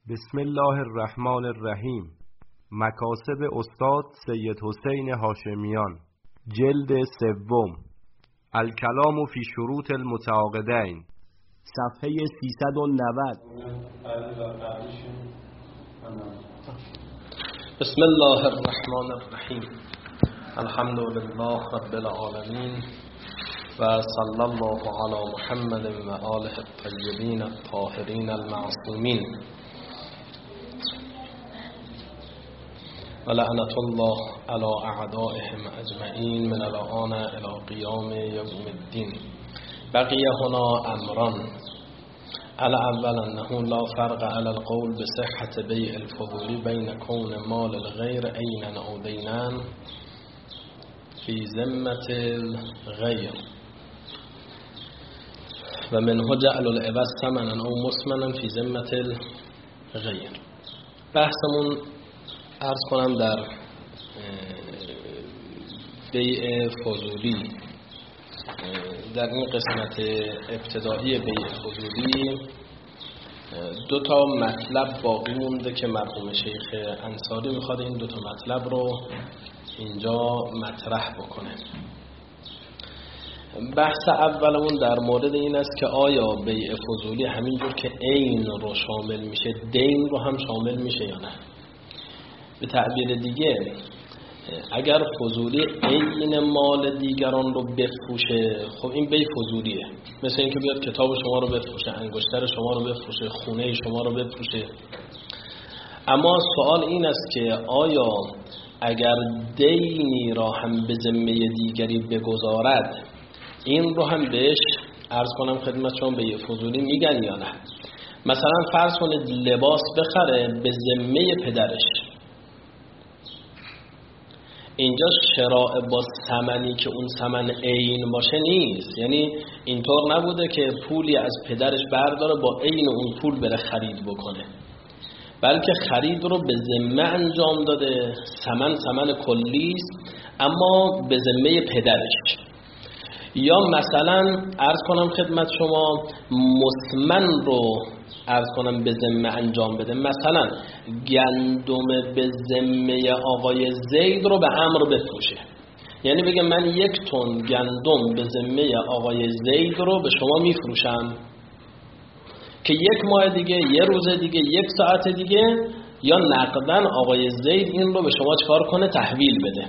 بسم الله الرحمن الرحیم. مکاسب استاد سید حسین هاشمیان، جلد سوم، الکلام فی شروط المتعاقدین، صفحه 390. بسم الله الرحمن الرحیم. الحمد لله رب العالمین و صلی الله علی محمد و آله الطیبین الطاهرین المعصومین و لعنت الله علی اعدائهم اجمعین من الآن الی قیام یوم الدین. بقی هنا امران. الاول انه لا فرق علی القول بصحة بیع الفضول بین کون مال الغیر عینا او دینا فی ذمة الغیر و منه جعل العوض ثمنا او مثمنا فی ذمة الغیر. بحثمون عرض کنم در بیع فضولی، در این قسمت ابتدایی بیع فضولی دو تا مطلب باقی مونده که مرحوم شیخ انصاری میخواد این دو تا مطلب رو اینجا مطرح بکنه. بحث اولمون در مورد این است که آیا بیع فضولی همینجور که عین رو شامل میشه دین رو هم شامل میشه یا نه؟ به تعبیر دیگه اگر فضولی عین مال دیگران رو بفروشه، خب این بیع فضولیه. مثل اینکه بیاد کتاب شما رو بفروشه، انگشتر شما رو بفروشه، خونه شما رو بفروشه. اما سوال این است که آیا اگر دینی را هم به ذمه دیگری بگذارد این رو هم بهش عرض کنم خدمت شما بیع فضولی میگن یا نه؟ مثلا فرض کنید لباس بخره به ذمه پدرش، اینجا شراء با ثمنی که اون ثمن عین باشه نیست. یعنی اینطور نبوده که پولی از پدرش برداره با عین اون پول بره خرید بکنه، بلکه خرید رو به ذمه انجام داده. ثمن کلی است اما به ذمه پدرش. یا مثلا عرض کنم خدمت شما مثمن رو عرض کنم به ذمه انجام بده. مثلا گندم به ذمه آقای زید رو به عمرو بفروشه، یعنی بگه من 1 تن گندم به ذمه آقای زید رو به شما میفروشم که 1 ماه دیگه، 1 روز دیگه، 1 ساعت دیگه یا نقدن آقای زید این رو به شما چکار کنه؟ تحویل بده.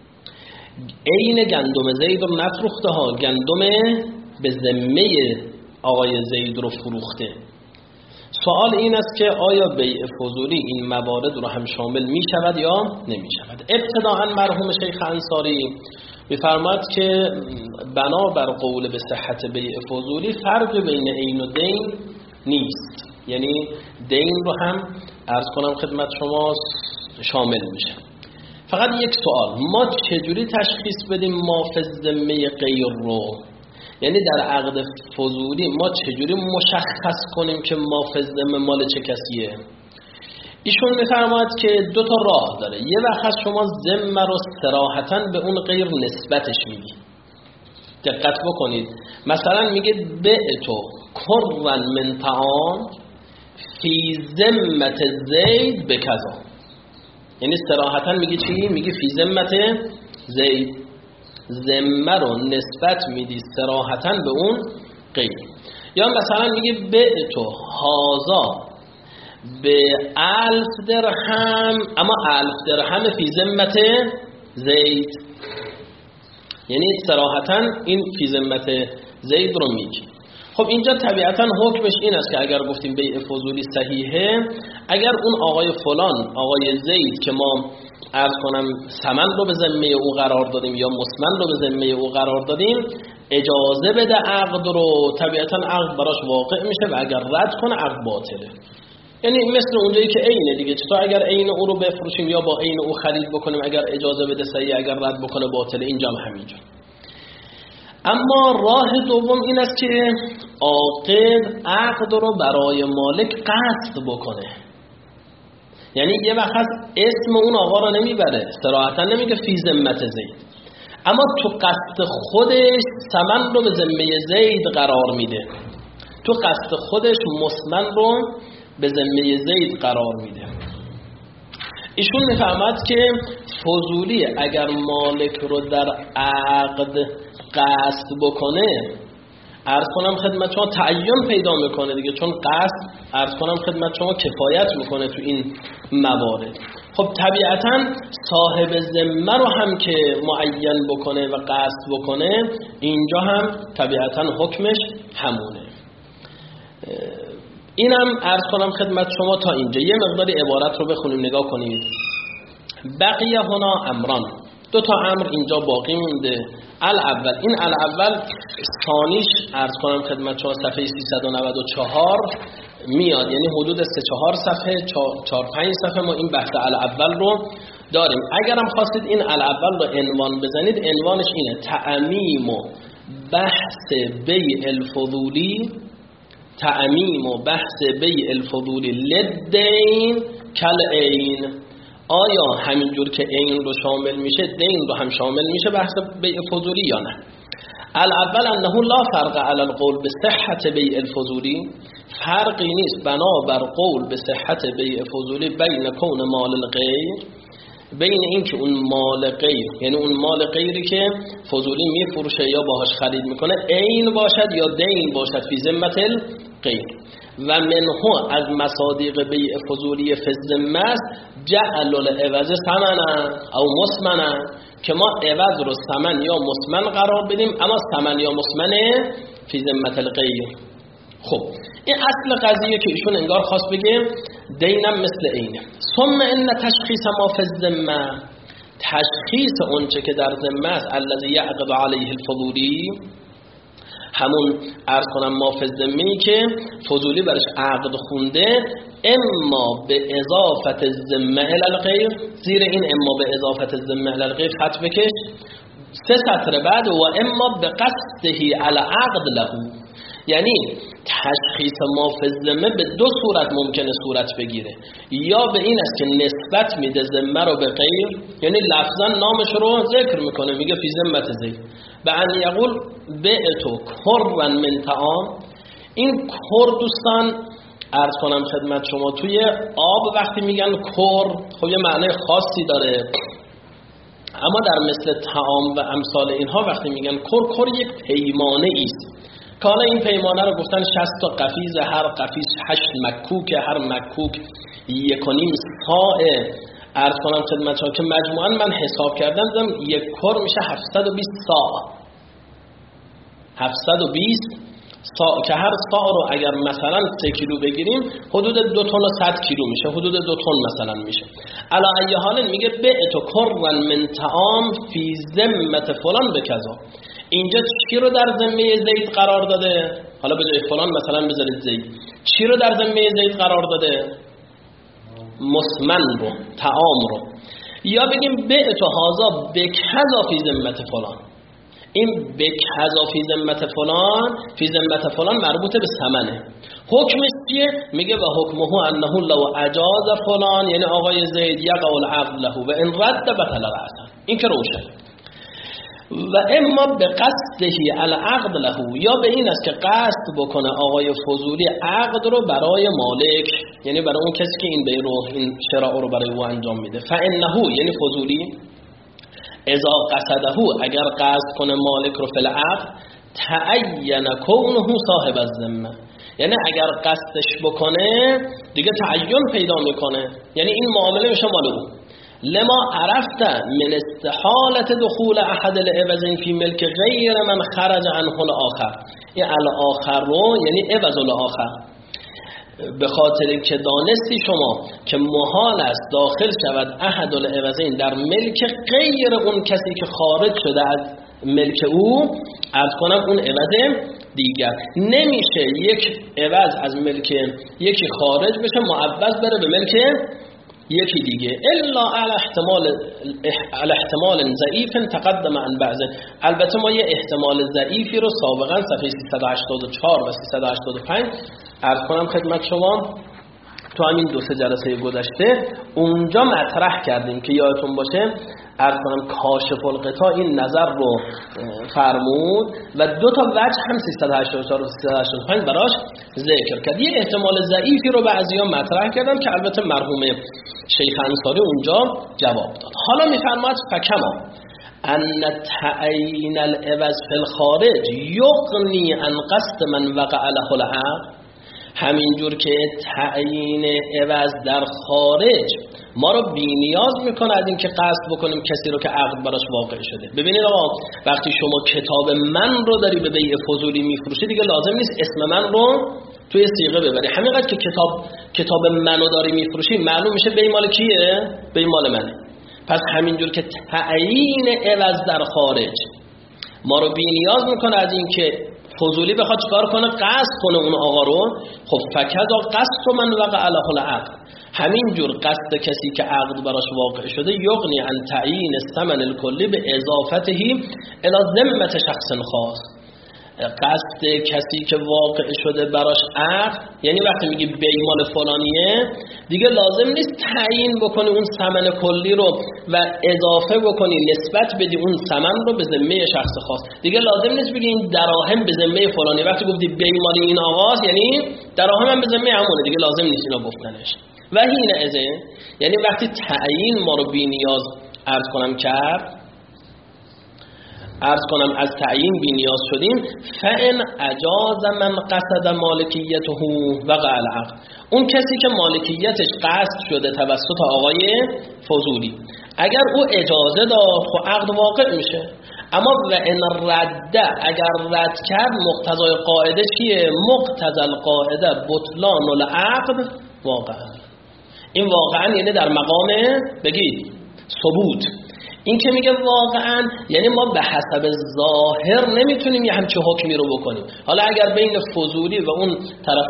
عین گندم زید رو نفروخته ها، گندم به ذمه آقای زید رو فروخته. سوال این است که آیا بیع فضولی این موارد رو هم شامل می شود یا نمی شود؟ ابتداءً مرحوم شیخ انصاری می‌فرماید که بنابر قول به صحت بیع فضولی فرق بین عین و دین نیست، یعنی دین رو هم عرض کنم خدمت شما شامل میشه. فقط یک سوال، ما چجوری تشخیص بدیم ما فی ذمه غیر رو؟ یعنی در عقد فضولی ما چجوری مشخص کنیم که ما فی ذمه مال چه کسیه؟ ایشون میفرماید که 2 تا راه داره. یه وقت شما ذمه رو صراحتاً به اون غیر نسبتش میگی. دقت بکنید، مثلا میگه بعتو کرا من طعام فی ذمه زید بکذا، یعنی صراحتاً میگه چی؟ میگه فی ذمه زید. ذمه رو نسبت میدی صراحتاً به اون غیر. یا مثلا میگه بعتو هازا به 1000 درهم، اما 1000 درهم فی ذمه زید، یعنی صراحتاً این فی ذمه زید رو میگی. خب اینجا طبیعتاً حکمش این است که اگر گفتیم بیع فضولی صحیحه، اگر اون آقای فلان، آقای زید که ما عرض کنم ثمن رو به ذمه او قرار دادیم یا مثمن رو به ذمه او قرار دادیم، اجازه بده عقد رو، طبیعتاً عقد براش واقع میشه و اگر رد کنه عقد باطله. یعنی مثل اونجایی که عینه دیگه، چطور اگر عین او رو بفروشیم یا با عین او خرید بکنیم، اگر اجازه بده صحیح، اگر رد بکنه باطله. اینجا هم همینجا. اما راه دوم این است که عاقد عقد رو برای مالک قصد بکنه، یعنی یه وقت اسم اون آقا رو نمیبره، صراحتا نمیگه فی ذمه زید، اما تو قصد خودش ثمن رو به ذمه زید قرار میده، تو قصد خودش مثمن رو به ذمه زید قرار میده. ایشون میفهمد که فضولی اگر مالک رو در عقد قصد بکنه، عرض کنم خدمت شما تعین پیدا میکنه دیگه، چون قصد عرض کنم خدمت شما کفایت میکنه تو این موارد. خب طبیعتا صاحب ذمه رو هم که معین بکنه و قصد بکنه، اینجا هم طبیعتا حکمش همونه. اینم عرض کنم خدمت شما تا اینجا. یه مقداری عبارت رو بخونیم نگاه کنید. بقیه هنا امران، دو تا امر اینجا باقی مونده. الاول، این الاول ثانیش عرض کنم خدمت شما صفحه 394 میاد، یعنی حدود 3-4 صفحه 4-5 صفحه ما این بحث الاول رو داریم. اگرم خواستید این الاول رو عنوان بزنید، عنوانش اینه: تعمیم و بحث بیع الفضولی، تعمیم و بحث بیع الفضولی للدین کل عین. آیا همینجور که عین رو شامل میشه، دین رو هم شامل میشه بحث بیع فضولی یا نه؟ الاول انه لا فرق علی القول بصحت بیع الفضولی، فرقی نیست بنابر قول به صحت بیع فضولی بین کون مال الغیر، بین این که اون مال غیر، یعنی اون مال غیری که فضولی میفروشه یا باهاش خرید میکنه، عین باشد یا دین باشد فی ذمت الغیر. و منه از مصادیق بیع فضولی فی الذمه است جعل العوض ثمنا او مسمنا، که ما عوض رو ثمن یا مسمن قرار بدیم، اما ثمن یا مسمن فی ذمت الغیر. خب این اصل قضیه که ایشون انگار خواست بگه دینم مثل اینه. ثم ان تشخیص ما فی الذمه، تشخیص اونچه که در ذمه است، الذی یعقد علیه الفضولی، همون عرض کنم ما فی الذمه که فضولی برش عقد خونده، اما به اضافت الذمه الی الغیر، زیر این اما به اضافت الذمه الی الغیر خط بکش 3 سطر بعد، و اما به قصده علی عقد له، یعنی تشخیص ما فی الذمه به 2 صورت ممکنه صورت بگیره. یا به این است که نسبت میده ذمه رو به غیر، یعنی لفظا نامش رو ذکر میکنه، میگه فی ذمت زید، به ان یقول بعتو کرا من طعام. این کر دوستان عرض کنم خدمت شما توی آب وقتی میگن کر، خب یه معنی خاصی داره، اما در مثل طعام و امثال اینها وقتی میگن کر یک پیمانه ایست که حالا این پیمانه رو گفتن 60 تا قفیز، هر قفیز 8 مکوک، هر مکوک 1.5 صاع. عرض کنم خدمت شما که مجموعاً من حساب کردم دیدم یک کر میشه 720 صاع، 720 صاع، که هر صاع رو اگر مثلا 3 کیلو بگیریم حدود 2 تن و 100 کیلو میشه، حدود 2 تن مثلا میشه. علی ای حال میگه بعت کرا من طعام فی ذمه فلان بکذا. اینجا چی رو در ذمه زید قرار داده؟ حالا به جای فلان مثلا بذارید زید. چی رو در ذمه زید قرار داده؟ مسمن رو، طعام رو. یا بگیم بعت هذا بکذا فی ذمه فلان. این بکذا فی ذمه فلان، فی ذمه فلان مربوطه به ثمنه. حکمش چیه؟ میگه و حکمه انه لو اجاز فلان، یعنی آقای زید یقع العقد له و ان رد بطل رأسا. این که روشن. و اما به قصده العقد له، یا به این است که قصد بکنه آقای فضولی عقد رو برای مالک، یعنی برای اون کسی که این بی رو، این شراء رو برای او انجام میده. فانه، یعنی فضولی، اذا قصده، اگر قصد کنه مالک رو فی العقد، تعین کونه صاحب الذمه، یعنی اگر قصدش بکنه دیگه تعین پیدا میکنه، یعنی این معامله میشه مال او. لما عرفت من استحالت دخول احد العوضین فی ملک غیر من خرج عنه الاخر. این الاخر رو یعنی عوض الاخر، به خاطر که دانستی شما که محال است داخل شود احد العوضین در ملک غیر اون کسی که خارج شده از ملک او، عرض کنم اون عوض دیگر نمیشه یک عوض از ملک یکی خارج بشه معوض بره به ملک یکی دیگه، الا علی احتمال ضعیف تقدم عن بعض. البته ما یه احتمال ضعیفی رو سابقا صفحه 384 و 385 عرض کنم خدمت شما تو همین 2-3 جلسه گذشته اونجا مطرح کردیم که یادتون باشه عرض کنم کاشف الغطا این نظر رو فرمود و 2 تا وجه هم 384 و 385 براش ذکر کرد. یه احتمال ضعیفی رو بعضیا مطرح کردن که البته مرحوم شیخ انصاری اونجا جواب داد. حالا میفرماد فکما ان تعیین العوض فی الخارج یغنی عن قصد من وقع له العقد، همینجور که تعیین عوض در خارج ما رو بی‌نیاز میکنه از این که قصد بکنیم کسی رو که عقد براش واقع شده. ببینید آقا وقتی شما کتاب من رو داری به بیع فضولی میفروشی دیگه لازم نیست اسم من رو توی صیغه ببری. همینقدر که کتاب منو داری میفروشی معلوم میشه بیع مال کیه؟ بیع مال منه. پس همینجور که تعیین عوض در خارج ما رو بی‌نیاز میکنه از این که فضولی بخواد چکار کنه؟ قصد کنه اون آقا رو. خب فکذا قصد من وقع له العقد، همینجور قصد کسی که عقد براش واقع شده یغنی عن تعیین الثمن الکلی به اضافته الی ذمه شخص خاص. قصد کسی که واقع شده براش عقد، یعنی وقتی میگی بیع مال فلانیه دیگه لازم نیست تعیین بکنی اون ثمن کلی رو و اضافه بکنی نسبت بدی اون ثمن رو به ذمه شخص خاص. دیگه لازم نیست بگی این دراهم به ذمه فلانی. وقتی گفتی بیع مال این آقاست یعنی دراهم هم به ذمه همونه، دیگه لازم نیست اینا گفتنش. و این ازه یعنی وقتی تعیین ما رو بی نیاز عرض کنم از تعیین بی نیاز شدیم، فإن اجاز من قصد مالکیته وقع العقد، اون کسی که مالکیتش قصد شده توسط آقای فضولی اگر او اجازه داد خب عقد واقع میشه. اما و ان رد، اگر رد کرد مقتضای قاعده چیه؟ مقتضی القاعده بطلان العقد واقعا. این واقعا یعنی در مقام بگید ثبوت. این که میگه واقعا یعنی ما به حسب ظاهر نمیتونیم یه همچه حکمی رو بکنیم. حالا اگر بین فضولی و اون طرف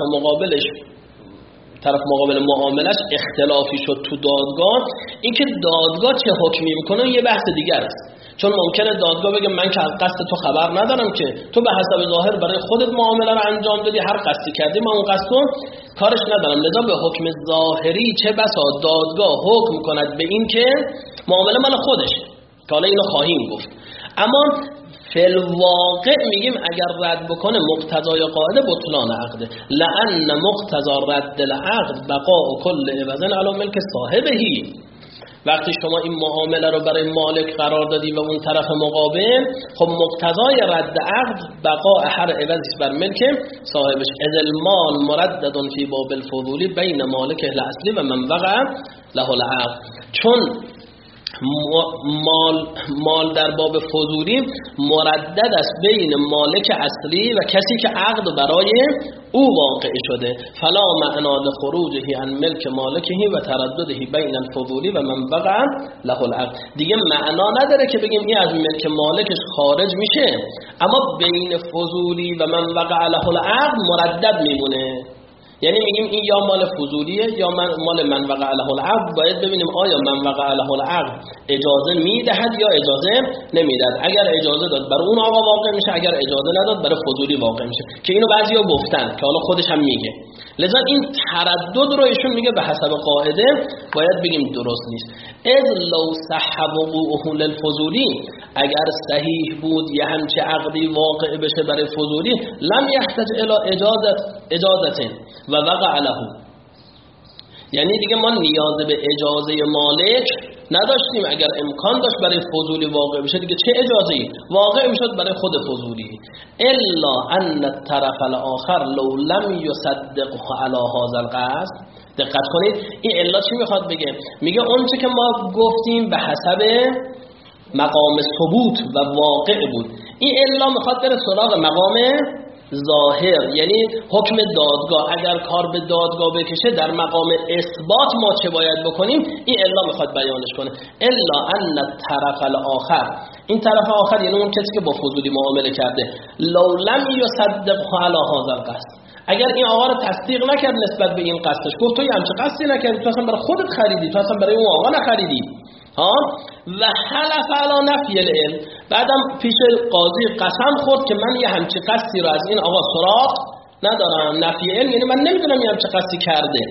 مقابل معاملش اختلافی شد تو دادگاه، این که دادگاه چه حکمی میکنه یه بحث دیگر است. چون ممکنه دادگاه بگه من که از قصد تو خبر ندارم، که تو به حسب ظاهر برای خودت معامله رو انجام دادی، هر قصدی کردی من اون قصد رو کارش ندارم، لذا به حکم ظاهری چه بسا دادگاه حکم کند به این که معامله مال خودشه، که حالا اینو خواهیم گفت. اما فی الواقع میگیم اگر رد بکنه مقتضای قاعده بطلان عقده، لأن مقتضا رد العقد بقاء کل عوض علی ملک صاحبهی. وقتی شما این معامله رو برای مالک قرار دادی و اون طرف مقابل، خب مقتضای رد عقد بقاء هر عوضی بر ملک صاحبش. اذ المال مردد فی باب الفضولی بین مالک الاصلی و من وقع له العقد، چون مال در باب فضولی مردد است بین مالک اصلی و کسی که عقد برای او واقع شده. فلا معنا لخروجه عن ملک مالکه و تردده بین الفضولی و من وقع له العقد. دیگه معنا نداره که بگیم این از ملک مالکش خارج میشه اما بین فضولی و من وقع له العقد مردد میمونه. یعنی میگیم این یا مال فضولیه یا مال من وقع له العقد. باید ببینیم آیا من وقع له العقد اجازه میدهد یا اجازه نمیدهد. اگر اجازه داد برای اون آقا واقع میشه، اگر اجازه نداد برای فضولی واقع میشه، که اینو بعضیا گفتن که حالا خودش هم میگه. لذا این تردد رو ایشون میگه به حسب قاعده باید بگیم درست نیست. اذ لو صح وقوعه للفضولی، اگر صحیح بود یه همچه عقدی واقع بشه برای فضولی، لم یحتاج الی اجازت و وقع له، یعنی دیگه ما نیاز به اجازه مالک نداشتیم. اگر امکان داشت برای فضولی واقع بشه دیگه چه اجازه‌ای واقع میشد برای خود فضولی. الا ان الطرف الاخر لو لم يصدقه على هذا القصد. دقت کنید این الا چی میخواد بگه؟ میگه اون چه که ما گفتیم به حسب مقام ثبوت و واقع بود. این الا میخواد بره سراغ مقام ظاهر، یعنی حکم دادگاه. اگر کار به دادگاه بکشه در مقام اثبات ما چه باید بکنیم، این الا میخواد بیانش کنه. الا ان الطرف الاخر، این طرف آخر یعنی اون کسی که با فضولی معامله کرده، لو لم يصدقه على هذا القصد، اگر این آقا رو تصدیق نکرد نسبت به این قصدش، گفت تو یه همچه قصدی نکردی، تو اصلا برای خودت خریدی، تو اصلا برای اون آقا نخریدی و حلف علی نفی العلم، بعدم پیش قاضی قسم خورد که من یه همچه قصدی رو از این آقا سراغ ندارم. نفی علم یعنی من نمیدونم یه همچه قصدی کرده.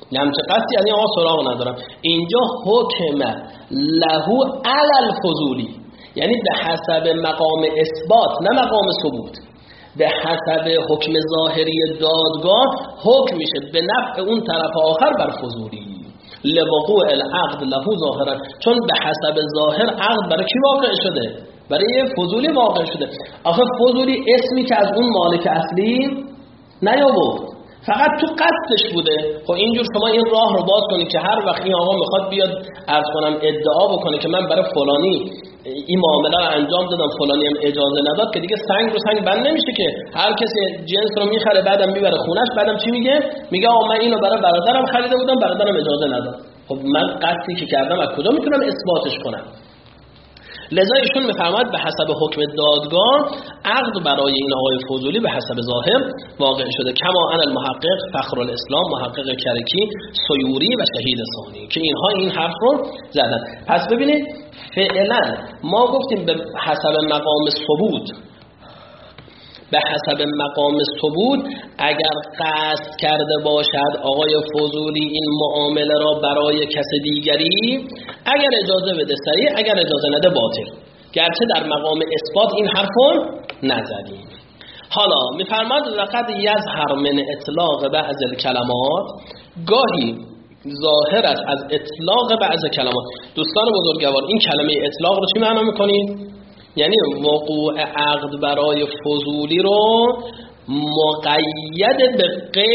همچه قصدی یعنی آقا سراغ ندارم. اینجا حکم لهو علی الفضولی، یعنی به حسب مقام اثبات نه مقام ثبوت، به حسب حکم ظاهری دادگاه حکم میشه به نفع اون طرف آخر بر فضولی. لوقوع العقد له ظاهرا، چون به حسب ظاهر عقد برای کی واقع شده؟ برای فضولی واقع شده. آخه فضولی اسمی که از اون مالک اصلی نیاورد، فقط تو قصدش بوده. خب اینجور شما این راه رو باز کنید که هر وقت این آقا میخواد بیاد عرض کنم ادعا بکنه که من برای فلانی این معامله رو انجام دادم، فلانی هم اجازه نداد، که دیگه سنگ رو سنگ بند نمیشه که هر کسی جنس رو میخره بعدم میبره خونش، بعدم چی میگه آقا من اینو برای برادرم خریده بودم، برادرم اجازه نداد. خب من قصدی که کردم از کجا میتونم اثباتش کنم؟ لذا ایشون میفرماید به حسب حکم دادگاه عقد برای این آقای فضولی به حسب ظاهر واقع شده. کما ان المحقق فخر الاسلام، محقق کرکی، سیوری و شهید ثانی که اینها این حرف رو زدن. پس ببینید فعلا ما گفتیم به حسب مقام ثبوت، به حسب مقام ثبوت اگر قصد کرده باشد آقای فضولی این معامله را برای کس دیگری، اگر اجازه بده صحیح، اگر اجازه نده باطل، گرچه در مقام اثبات این حرفو نزدیم. حالا میفرماد لقد یظهر من اطلاق بعض الکلمات، گاهی ظاهر است از اطلاق بعض کلمات. دوستان بزرگوار این کلمه اطلاق رو چی معنا میکنید؟ یعنی وقوع عقد برای فضولی رو مقید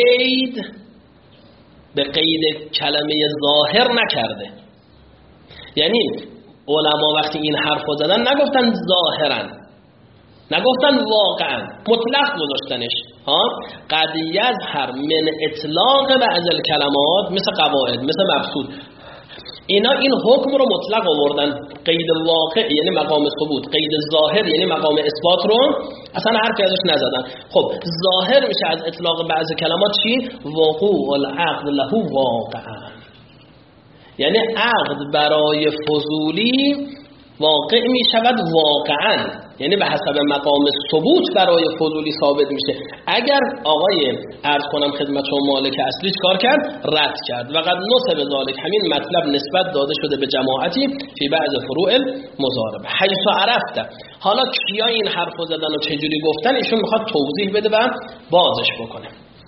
به قید کلمه ظاهر نکرده. یعنی علما وقتی این حرف رو زدن نگفتن ظاهرا، نگفتن واقعا، مطلق گذاشتنش. قد یظهر من اطلاق بعض الکلمات، مثل قواعد، مثل مبسوط، اینا این حکم رو مطلق آوردن. قید واقع یعنی مقام ثبوت، قید ظاهر یعنی مقام اثبات رو اصلا حرفی ازش نزدن. خب ظاهر میشه از اطلاق بعض کلمات چی؟ وقوع العقد له واقعا، یعنی عقد برای فضولی واقع می شود واقعا، یعنی به حسب مقام ثبوت برای فضولی ثابت میشه. اگر آقای عرض کنم خدمت شما مالک اصلی کار کرد؟ رد کرد. و قد نسب ذالک، همین مطلب نسبت داده شده به جماعتی فی بعض فروع المضاربه حیث عرفت. حالا کیا این حرفو زدن و چجوری گفتن؟ ایشون میخواد توضیح بده و بازش بکنه.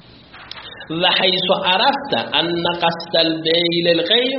و حیث عرفت ان قصد البیع للغیر،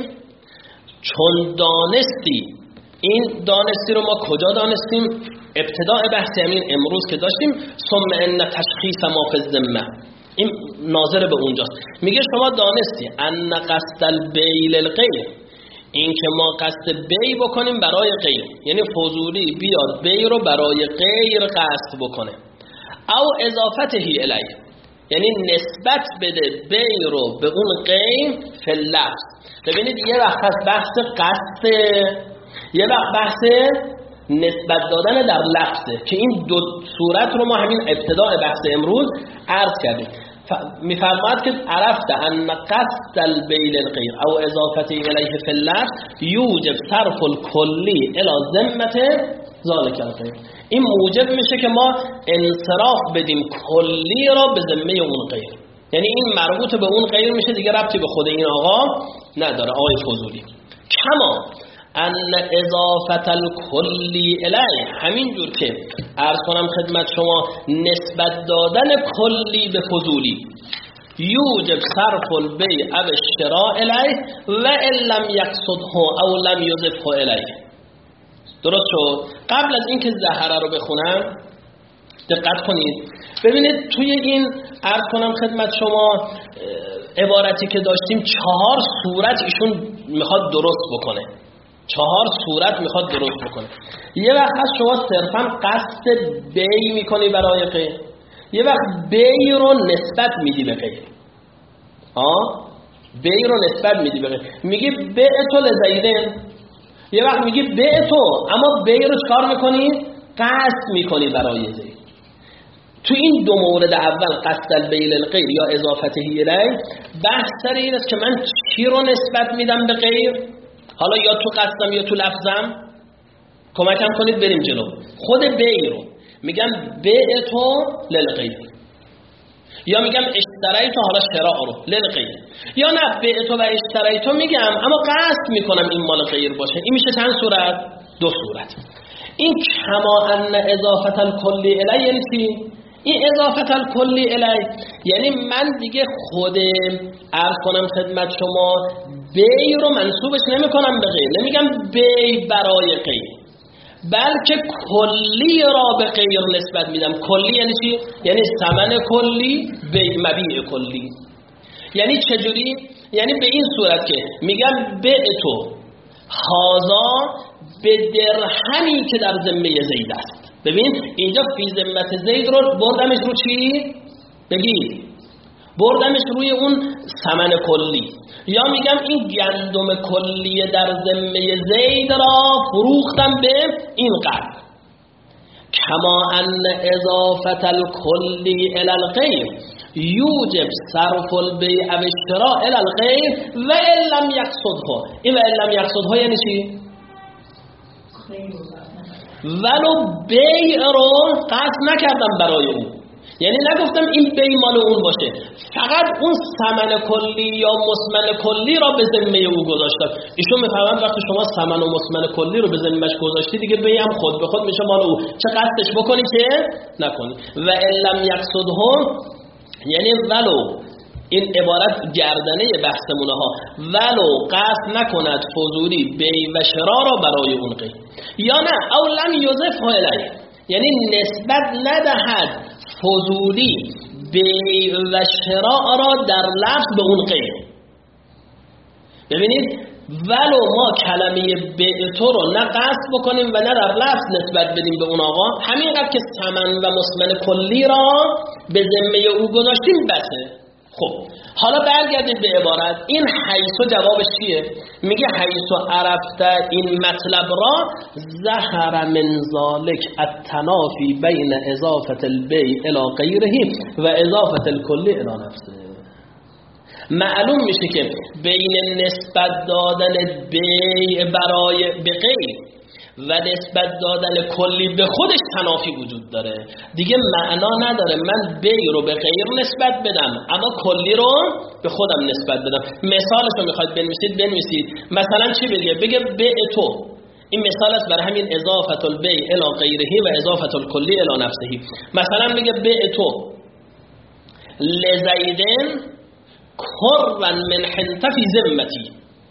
چون دانستی، این دانستی رو ما کجا دانستیم؟ ابتداء بحث همین امروز که داشتیم، ثم ان تشخیص ما فی الذمه، این ناظر به اونجاست. میگه شما دانستی ان قصد البیع للغیر، این که ما قصد بیع بکنیم برای غیر، یعنی فضولی بیاد بیع رو برای غیر قصد بکنه، او اضافته الیه، یعنی نسبت بده بیع رو به اون غیر فی اللفظ. ببینید یه وقت از بحث قصد، یه وقت بحث نسبت دادن در لفظه، که این دو صورت رو ما همین ابتداء بحث امروز عرض کردیم. میفرماید که عرفت ان قصد البیع للغیر او اضافته الیه فی اللفظ یوجب صرف الکلی الی ذمه ذلک الغیر، این موجب میشه که ما انصراف بدیم کلی را به ذمه اون غیر، یعنی این مربوط به اون غیر میشه، دیگه ربطی به خود این آقا نداره، آقای فضولی. کما ان اضافت الکلی الیه، همین جور که عرض کنم خدمت شما نسبت دادن کلی به فضولی یوجب صرف البیع او الشراء الیه و ان لم یقصده او لم یضفه الیه. درست شد؟ قبل از اینکه زهره رو بخونم دقت کنید، ببینید توی این عرض کنم خدمت شما عبارتی که داشتیم 4 صورت ایشون میخواد درست بکنه، 4 صورت میخواد درست بکنه. یه وقت هست شما صرفا قصد بیع میکنی برای غیر، یه وقت بیع رو نسبت میدی به غیر، بیع رو نسبت میدی به غیر، میگی بیع تو لزیدن، یه وقت میگی بیع تو، اما بیع رو چکار میکنی؟ قصد میکنی برای زید. تو این دو مورد اول قصد البیع للغیر یا اضافته الیه، بحث سر این است که من چی رو نسبت میدم به غیر، حالا یا تو قصدم یا تو لفظم، کمکم کنید بریم جلو. خود بیع رو میگم بیع تو للغیر، یا میگم اشتریتو حالا شراء رو للغیر، یا نه بعتو و اشتریتو میگم اما قصد میکنم این مال غیر باشه. این میشه چند صورت؟ دو صورت. این کما ان اضافه الکلی الی یعنی چی؟ این اضافه الکلی الی یعنی من دیگه خود عرض کنم خدمت شما بی رو منسوبش نمی کنم به غیر، نمیگم بی برای غیر، بلکه کلی را به غیر نسبت میدم. کلی یعنی چی؟ یعنی ثمن کلی بی مبیع کلی. یعنی چجوری؟ یعنی به این صورت که میگم بعتو هازا به درهمی که در ذمه زید است. ببین اینجا فی ذمت زید رو بردمش رو چی؟ بگید بردمش روی اون ثمن کلی. یا میگم این گندم کلی در ذمه زید را فروختم به این قدر. کما ان اضافه الکلی الی الغیر یوجب صرف البیع و الشراء الی الغیر و ان لم یقصده. این و ان لم یقصده یعنی چی؟ ولو بیع رو قصد نکردم برای اون، یعنی نگفتم این بیع مال اون باشه، فقط اون ثمن کلی یا مسمن کلی را به ذمه او گذاشتم. ایشون میفهمن وقتی شما ثمن و مسمن کلی رو به ذمهش گذاشتی دیگه بیع هم خود به خود میشه مال او، چه قصدش بکنی که نکنی. و ان لم یقصده یعنی ولو، این عبارت گردنه بحثمونه ها، ولو قصد نکند فضولی بیع و شراء را برای اون غیر، یا نه او لم یضفه الیه یعنی نسبت ندهد فضولی بیع و شراء را در لفظ به اون غیر. ببینید ولو ما کلمه بعتو رو نه قصد بکنیم و نه در لفظ نسبت بدیم به اون آقا، همینقدر که ثمن و مسمن کلی را به ذمه او گذاشتیم بسه. خب حالا برگردید به عبارت. این حیث جوابش چیه؟ میگه حیث عرفت این مطلب را ظهر من ذالک التنافی بین اضافه البیع الی غیره و اضافه الکلی الی نفسه. معلوم میشه که بین نسبت دادن بیع برای به غیر و نسبت دادن کلی به خودش تنافی وجود داره. دیگه معنا نداره من بیع رو به غیر نسبت بدم اما کلی رو به خودم نسبت بدم. مثالش رو میخواید بنویسید. مثلا چی بگه؟ بگه بعتو، این مثال است برای همین اضافه البیع الی غیره و اضافه الکلی الی نفسه. مثلا بگه بعتو لزیدن کرن من حنطه فی ذمتی.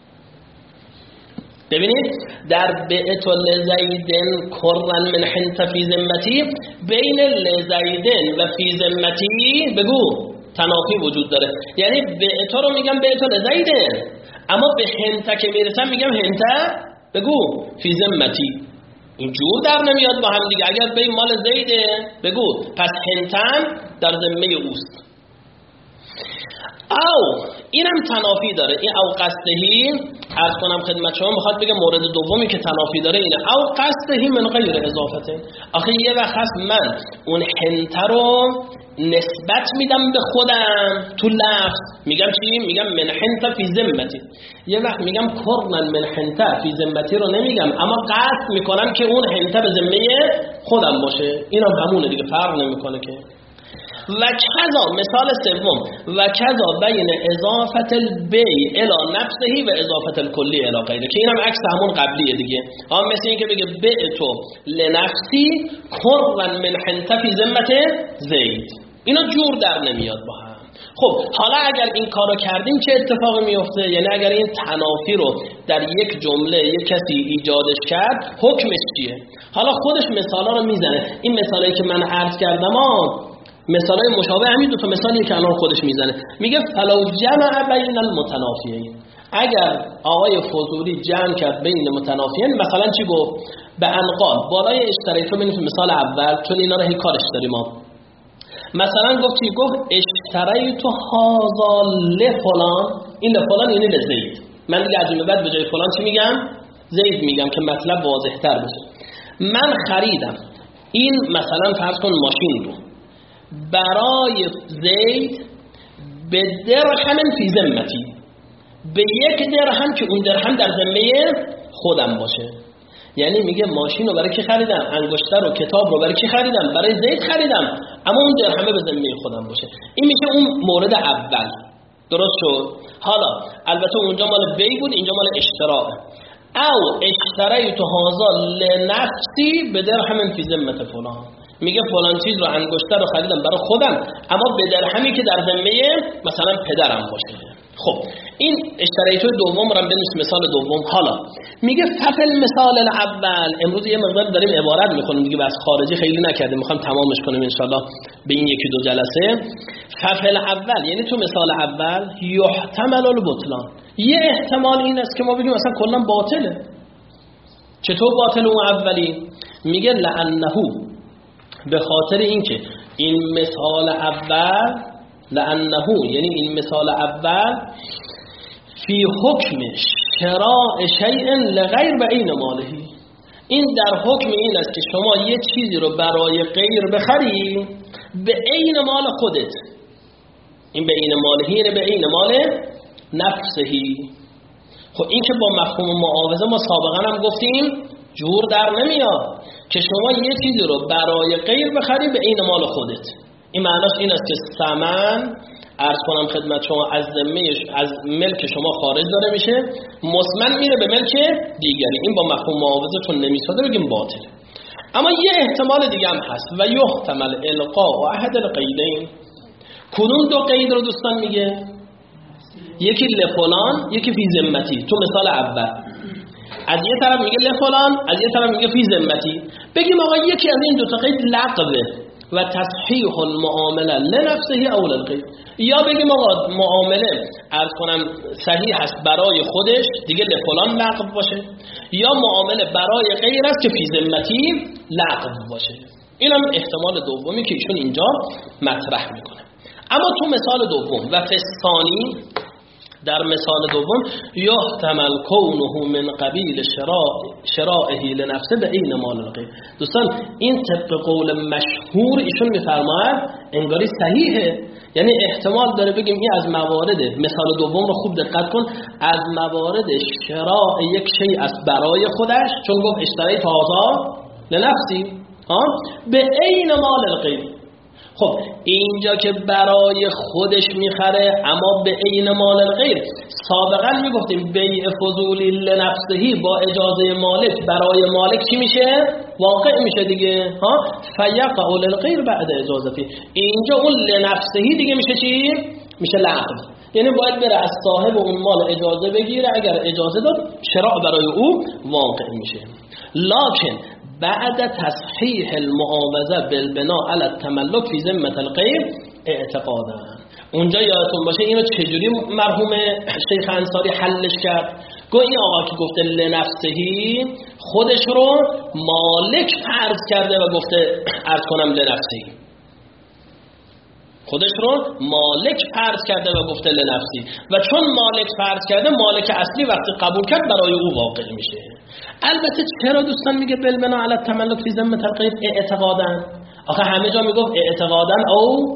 ببینید در بعت لزیدن کرن من حنطه فی ذمتی بین لزیدن و فی ذمتی بگو تنافی وجود داره. یعنی بعت رو میگم بعت لزیدن اما به حنطه که میرسم میگم حنطه بگو فی ذمتی. اینجور در نمیاد با هم دیگه. اگر بین مال زیده بگو پس حنطه در ذمه اوست. او اینم تنافی داره. این او قصدهی عرض کنم خدمت شما میخواد بگه مورد دومی که تنافی داره اینه او قصدهی من غیر اضافته. آخه یه وقت هست من اون حنطه رو نسبت میدم به خودم تو لفظ میگم چی؟ میگم من حنطه فی ذمتی. یه وقت میگم کرنن من حنطه فی ذمتی رو نمیگم اما قصد میکنم که اون حنطه به ذمه خودم باشه. اینم همونه دیگه، فرق نمیکنه که. و کذا مثال سوم و کذا بین اضافه البیع الی نفسه و اضافه الکلی الی غیره که اینم عکس همون قبلیه دیگه. مثل این که بگه بعتو لنفسی کرن من حنطه فی ذمت زید. اینا جور در نمیاد با هم. خب حالا اگر این کارو کردیم چه اتفاقی میفته؟ یعنی اگر این تنافی رو در یک جمله یک کسی ایجادش کرد حکمش چیه؟ حالا خودش مثالا رو میزنه. این مثالی که من عرض کردم مثالای مشابه همین دو تا مثالی که الان خودش میزنه. میگه فلو جمع بین المتنافیین، اگر آقای فضولی جمع کرد بین متنافیین، مثلا چی گفت؟ به انقال بالای اشتریتو ببینید مثال اول چون اینا رو هی کارش داریم ما. مثلا گفت چی؟ گفت اشتریتو هذا لفلان، این لفلان یعنی لزید. من دیگه از این بعد به جای فلان چی میگم؟ زید میگم که مطلب واضح تر بشه. من خریدم این مثلا فرض کن ماشین رو برای زید به درهم فی ذمتی، به یک درهم که اون درهم در ذمه خودم باشه. یعنی میگه ماشین رو برای کی خریدم؟ انگشتر و کتاب رو برای کی خریدم؟ برای زید خریدم اما اون درهمه به ذمه خودم باشه. این میشه اون مورد اول. درست شد؟ حالا البته اونجا مال بی بود، اینجا مال اشتراء. او اشتریت هذا لنفسی به درهم فی ذمه فلان، میگه فلان چیز رو انگشتر رو خریدم برای خودم اما به درهمی که در ذمه مثلا پدرم باشه. خب این اشتریت دوم رو بنویس، مثال دوم. حالا میگه ففل مثال الاول. امروز یه مقدار داریم عبارت میکنیم دیگه، بس خارجی خیلی نکردیم، میخوام تمامش کنیم انشالله به این یکی دو جلسه. ففل اول یعنی تو مثال اول یحتمل البطلان، یه احتمال این است که ما بگیم اصلا کلا باطله. چطور باطل اون اولی؟ میگه لعنه، به خاطر اینکه این مثال اول، لعنه یعنی این مثال اول فی حکم شراء شیء لغیر بعین ماله، این در حکم این است که شما یه چیزی رو برای غیر بخری به عین مال خودت. این به عین ماله یعنی به عین مال نفسهی. خب این که با مفهوم معاوضه ما سابقا هم گفتیم جور در نمیاد که شما یه چیزی رو برای غیر بخری به عین مال خودت. این معناش این است که ثمن عرض کنم خدمت شما از ملک شما خارج داره میشه، مثمن میره به ملک دیگری. این با مفهوم معاوضه چون نمیساده بگیم باطله. اما یه احتمال دیگه هم هست و یحتمل القاء و احد القیدین. کدوم دو قید رو دوستان میگه؟ یکی لفلان، یکی فی ذمتی. تو مثال اول از یه طرف میگه لفلان، از یه طرف میگه فی ذمتی. بگیم آقا یکی از این دو تا قید لغوه و تصحیح المعامله لنفسه او للغیر، یا بگیم آقا معامله عرض کنم صحیح است برای خودش دیگه لفلان لغو باشه، یا معامله برای غیر است که فی ذمتی لغو باشه. اینم احتمال دومی که ایشون اینجا مطرح میکنه. اما تو مثال دوم و فستانی، در مثال دوم یحتمل کونه من قبیل شرائه لنفسه به عین مال الغیر. دوستان این طبق قول مشهور ایشون میفرماید انگاری صحیحه، یعنی احتمال داره بگیم این از موارد، مثال دوم رو خوب دقت کن، از موارد شراء یک شیء است برای خودش، چون گفت اشتریت هذا لنفسی به عین مال الغیر. خب اینجا که برای خودش میخره اما به عین مال الغیر، سابقا میگفتیم بیع فضولی لنفسهی با اجازه مالک برای مالک چی میشه؟ واقع میشه دیگه. فیقع للغیر بعد اجازتی. اینجا اون لنفسهی دیگه میشه چی؟ میشه لغو. یعنی باید بره از صاحب اون مال اجازه بگیره، اگر اجازه داد شراء برای او واقع میشه. لکن بعد تصحیح المعاوضه بالبناء على التملک فی ذمه الغیر اعتقادا. اونجا یادتون باشه اینو چجوری مرحوم شیخ انصاری حلش کرد؟ گویا این آقا که گفته لنفسهی خودش رو مالک فرض کرده و گفته عرض کنم لنفسهی، خودش رو مالک فرض کرده و گفته لنفسی، و چون مالک فرض کرده مالک اصلی وقتی قبول کرد برای او واقع میشه. البته چرا دوستان میگه بالبناء علی التملک فی ذمه الغیر اعتقادا؟ آخه همه جا میگفت اعتقادا او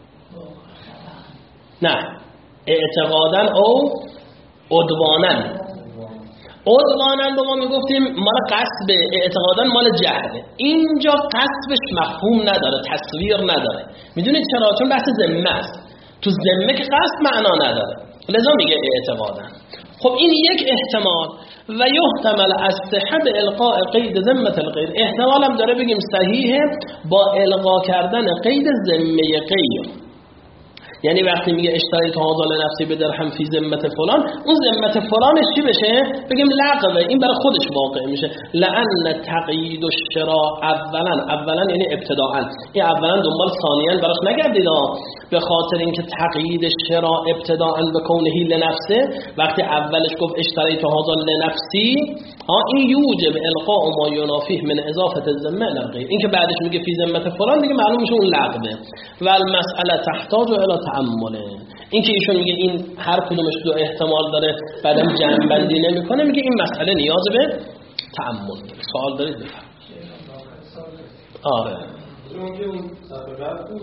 نه اعتقادا او عدوانا. عدوانا رو ما میگفتیم مال قصب، اعتقادا مال جهله. اینجا قصبش مفهوم نداره، تصویر نداره. میدونید چرا؟ چون بحث ذمه است. تو ذمه که قصد معنا نداره، لذا میگه اعتقادا. خب این یک احتمال. و یحتمل از صحت القاء قید ذمه الغیر، احتمال هم داره بگیم صحیحه با القا کردن قید ذمه غیر. یعنی وقتی میگه اشتریت هذا لنفسی به درهم فی ذمه فلان، اون ذمه فلانش چی بشه؟ بگیم لغوه، این برای خودش واقع میشه. لأن تقیید الشراء اولا یعنی ابتداءً، این اولا دنبال ثانیاً براش نگردید، به خاطر اینکه تقیید الشراء ابتداءً به کونه لنفسه، وقتی اولش گفت اشتریت هذا لنفسی، این یوجب القاء ما ینافیه من اضافه الذمه للغیر. این که بعدش میگه فی ذمه فلان دیگه معلوم میشه اون لغوه. و المساله تحتاج الى تأمله. این که ایشون میگه این هر کدومش دو احتمال داره بعدم جمع بندی نمیکنه، میگه این مسئله نیاز به تأمل داره. سوال دارید بفرمایید. آره چون که اون صفحه بود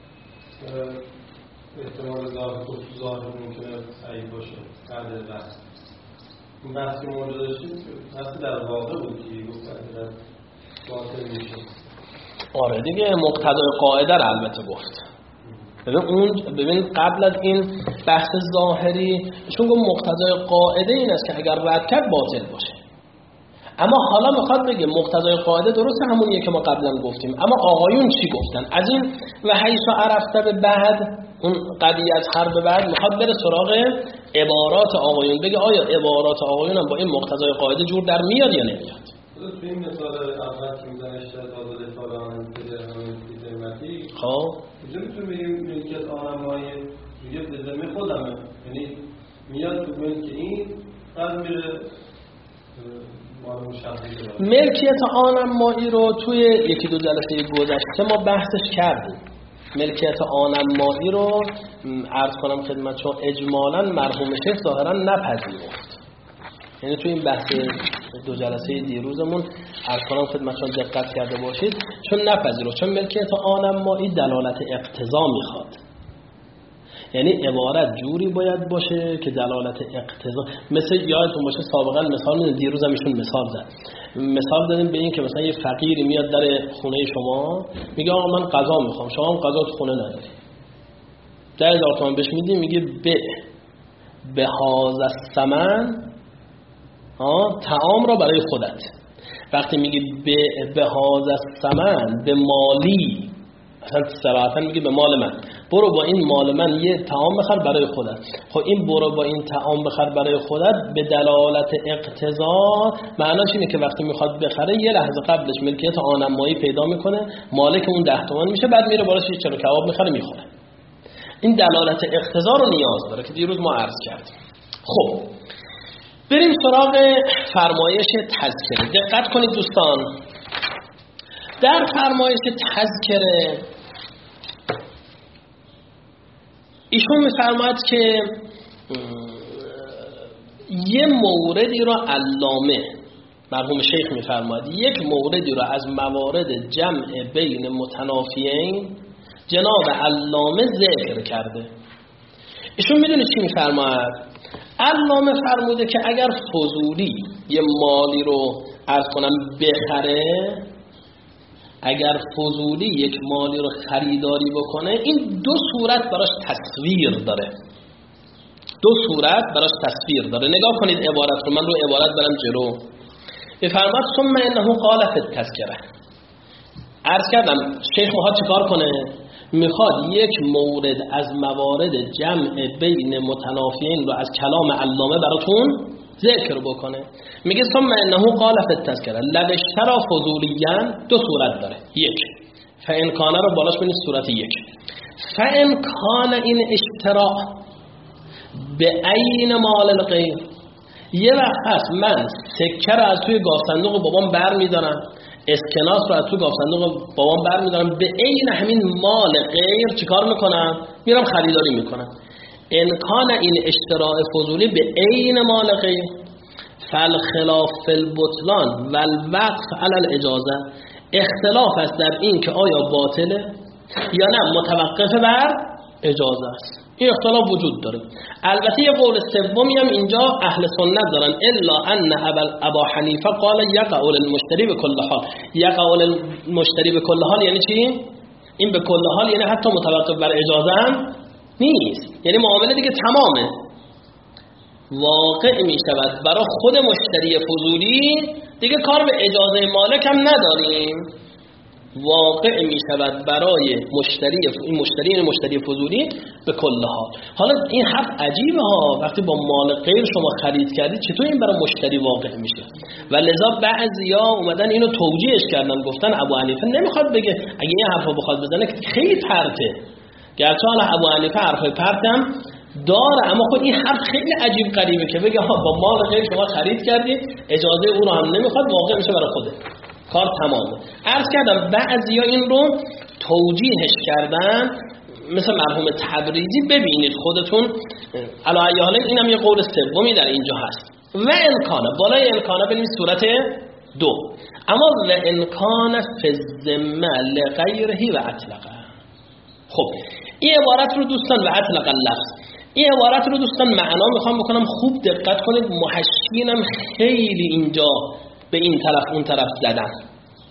احتمال ظاهر ممکنه صحیح باشه بعد بحث. این بحثی مورد داشتیم بحث در واقع بود که گفتن در باطل میشه. آره دیگه مقتضای قاعده رو البته گفت. ببین قبل از این بحث ظاهری چون گفت مقتضای قاعده این است که اگر رد کرد باطل باشه، اما حالا میخواد بگه مقتضای قاعده درسته همونیه که ما قبلا گفتیم، اما آقایون چی گفتن از این و حیث عرفته به بعد اون قضیه از حرب بعد میخواد بره سراغ عبارات آقایون، بگه آیا عبارات آقایون هم با این مقتضای قاعده جور در میاد یا نمیاد. تو این مثال اول که میزن اشتراط آزاد فلان قیمتی خب اینجا میتونیم بگیم ملکیت آنمایی میگه به ذمه خودمه، یعنی میاد تو ملک این بعد میره ملکیت آنمایی رو توی یکی دو جلسه گذشته ما بحثش کردیم. ملکیت آنمایی رو عرض کنم خدمتشون اجمالاً مرحوم شیخ ظاهراً نپذیرفت، یعنی توی این بحث دو جلسه دیروزمون عرض کنم خدمتشون دقت کرده باشید، چون نپذیرفت، چون ملکیت آنمایی دلالت اقتضا میخواد، یعنی عبارت جوری باید باشه که دلالت اقتضا، مثل یادتون باشه سابقا مثال دیروزم ایشون مثال زد، مثال دادیم به این که مثلا یه فقیری میاد در خونه شما میگه آقا من غذا میخوام، شما هم غذا تو خونه نداری، 10,000 تومان بهش میدی، میگه به هذا الثمن طعام را برای خودت. وقتی میگه به هذا الثمن به مالی، اصلا صراحتا میگه به مال من، برو با این مال من یه طعام بخر برای خودت. خب این برو با این طعام بخر برای خودت به دلالت اقتضا معناش اینه که وقتی میخواد بخره یه لحظه قبلش ملکیت آنمایی پیدا میکنه، مالک اون 10 تومان میشه، بعد میره بالاش یه چلو کباب میخره میخوره. این دلالت اقتضا رو نیاز داره که دیروز ما عرض کردیم. خب بریم سراغ فرمایش تذکره. دقت کنید دوستان، در فرمایش تذکره ایشون می‌فرماید که یه موردی را علامه مرحوم شیخ می‌فرماید یک موردی را از موارد جمع بین متنافیین جناب علامه ذکر کرده. ایشون میدونه چی می‌فرماید؟ علامه فرموده که اگر فضولی یه مالی رو عرض کنم بخره، اگر فضولی یک مالی رو خریداری بکنه، این دو صورت براش تصویر داره، دو صورت براش تصویر داره. نگاه کنید عبارت رو، من رو عبارت برم جلو. بفرماد ثم انه قال فی التذکره. عرض کردم شیخ میخواد چیکار کنه؟ میخواد یک مورد از موارد جمع بین متنافیین رو از کلام علامه براتون ذکر بکنه. میگه ثم انه قال فی التذکره لو اشترى فضولیا، دو صورت داره. یک فان کان رو بالاش ببینید صورت یک، فان کان این اشترا به عین مال الغیر، یه وقت هست من سکه رو از توی گاف صندوق بابام برمیدارم، اسکناس رو از توی گاف صندوق بابام برمیدارم، به عین همین مال غیر چیکار میکنم؟ میرم خریداری میکنم. ان کان این اشتراء فضولی به عین مال غیر فالخلاف فی البطلان والوقف علی الاجازه، اختلاف است در این که آیا باطله یا نه متوقف بر اجازه است. این اختلاف وجود داره. البته یه قول سومی هم اینجا اهل سنت دارن، الا ان ابا حنیفه قال یقع المشتری به کل حال. یقع المشتری به کل حال یعنی چی؟ این به کل حال یعنی حتی متوقف بر اجازه هم نیست، یعنی معامله دیگه تمامه، واقع می شود برای خود مشتری فضولی، دیگه کار به اجازه مالک هم نداریم، واقع می شود برای مشتری فضولی به کل حال. حالا این حرف عجیبه ها، وقتی با مال غیر شما خرید کردید چطور این برای مشتری واقع میشه؟ و لذا بعضیا اومدن اینو توجیهش کردن، گفتن ابو حنیفه نمیخواد بگه، اگه این حرفو بخواد بزنه که خیلی پرته، گرچه حالا ابو حنیفه حرفای پرتم داره، اما خود این حرف خیلی عجیب غریبه که بگه ها با مال غیر شما خرید کردید، اجازه اون رو هم نمیخواد، واقع میشه برای خوده، کار تمامه. عرض کردم بعضیا این رو توجیهش کردن، مثل مرحوم تبریزی، ببینید خودتون علی ای حال اینم یه قول سومی در اینجا هست. و امکانه، بالای امکانه ببینید صورت دو، اما و امکانه فی الذمه لغیره و اطلقه. خب این عبارت رو دوستان و اطلق اللفظ، این عبارت رو دوستان معنا میخوام بکنم، خوب دقت کنید، محشینم خیلی اینجا به این طرف اون طرف زدن.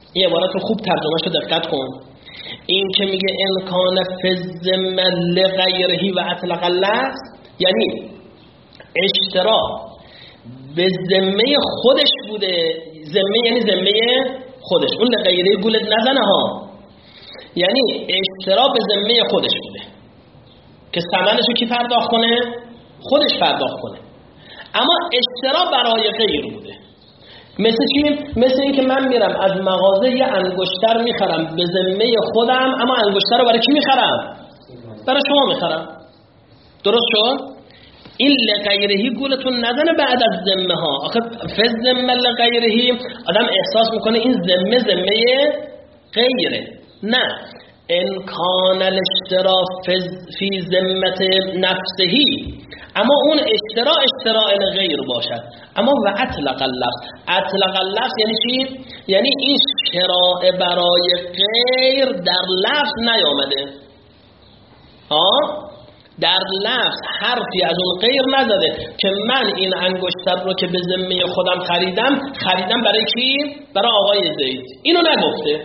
این عبارت رو خوب ترجمهش رو دقت کن. این که میگه ان کان فی الذمه لغیره و اطلق اللفظ، یعنی اشترا به ذمه خودش بوده. ذمه یعنی ذمه خودش، اون لغیره گولت نزنه ها، یعنی اشترا به ذمه خودش بوده که ثمنش رو کی پرداخت کنه؟ خودش پرداخت کنه. اما اشترا برای غیر بوده. مثل چی؟ مثل این که من میرم از مغازه یه انگشتر میخرم به ذمه خودم، اما انگشتر رو برای کی میخرم؟ برای شما میخرم. درست شد؟ این لغیرهی گولتون نزنه بعد از ذمه ها. آخه فز ذمه لغیرهی آدم احساس میکنه این ذمه غیره. نه، امکان الاشتراف فی ذمت نفسهی، اما اون اشتراء غیر باشد. اما و اطلق اللفظ یعنی چی؟ یعنی این شراء برای غیر در لفظ نیامده. در لفظ حرفی از اون غیر نزده که من این انگشتر رو که به ذمه خودم خریدم برای کی؟ برای آقای زید. اینو نگفته،